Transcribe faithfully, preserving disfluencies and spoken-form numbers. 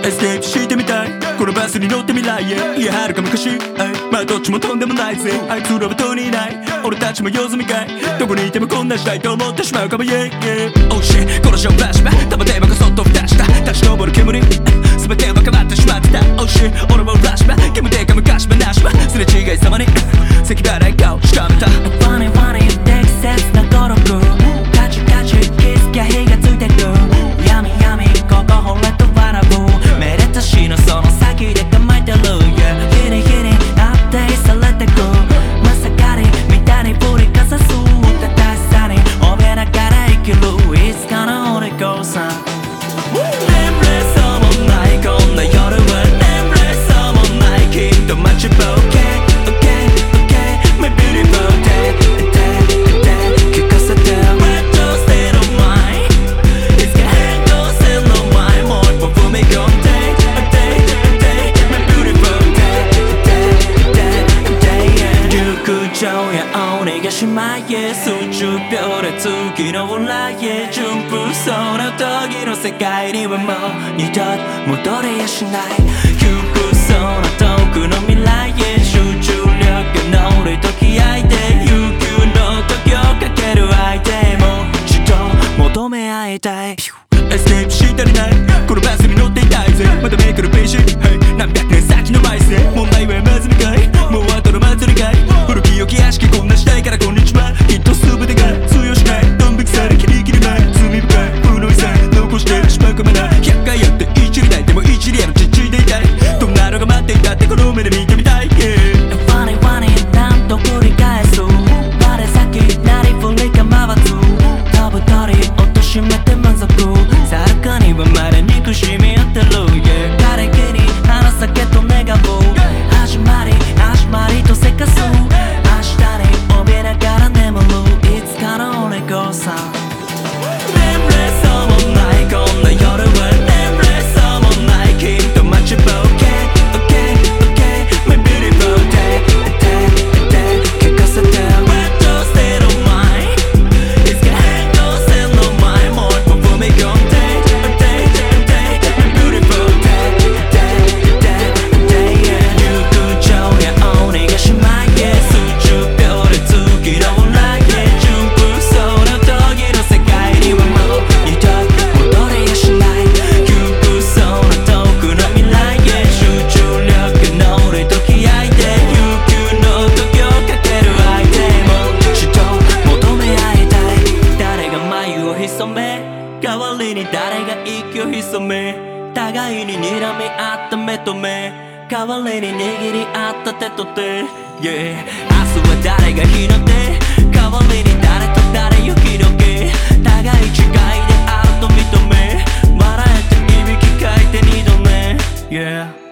エスケープしてみたいこのバスに乗って未来へいやはるか昔まあどっちもとんでもないぜあいつらはとにいない俺たちも用済みかいどこにいてもこんな時代と思ってしまうかも Yeah yeah Oh shit 殺しをフラッシュバック玉テーマがそっと蓋した立ち上る煙全ては変わってしまってた Oh shit 俺もフラッシュバック煙てか昔話はすれ違いさまに咳払い顔しかめた Funny funny 適切な語録カチカチ気づきゃ火がついてく闇闇ここほれと笑うめでたしのその先で構えてる Yeah 日に日にアップデートされてくまさかりみたいに振りかざす正しさに怯えながら生きるいつかの俺こさ眠れそうもないこんな夜は眠れそうもないきっと待ちぼうけ逃げしまえ数十秒で次の裏へ順風その時の世界にはもう二度と戻れやしない窮屈そうな遠くの未来へ集中力の俺と気合いで悠久の時をかける相手も一度求め合いたいエスケープし足りないこのバスに乗っていたいぜまためくるページ、hey、何百年先の前世問題はまずみかいもう後の祭りかい古き良き屋敷こんな時代からこんにちはきっと全てが通用しないドン引きされきりきりない罪深い不の遺産残してしまうかもなひゃっかいやって一理ないでも一理やのちっちいでいたいどんなのが待っていたってこの目で見てみたい、yeah、 Funny funny 何度繰り返す我先なりふり構わず飛ぶ鳥落としめて満足さるかにはまだ憎しみ合ってる、yeah、枯れ木に花咲けと願う始まり始まりとせかす明日に怯えながら眠るいつかの俺こさ眠れそうもないこんな夜は眠れそうもないきっと待ちぼうけ Okay okay my beautiful day day day 聞かせて What does it on mine いつか変更線の前もう一歩踏み込んで Day day day my beautiful day day day day yeah ゆくちょやお逃げしまえ数十秒で次の裏へ順風そうな時の世界にはもう二度と戻れやしない窮屈そうな遠くの未来へ集中力の俺と気合いで悠久の時をかける相手も一度求め合いたい誰が眉を潜め代わりに誰が息を潜め互いに睨み合った目と目代わりに握り合った手と手、yeah、明日は誰が日の出代わりに誰と誰よ日のけ互い違いであると認め笑えていびきかいて二度目、yeah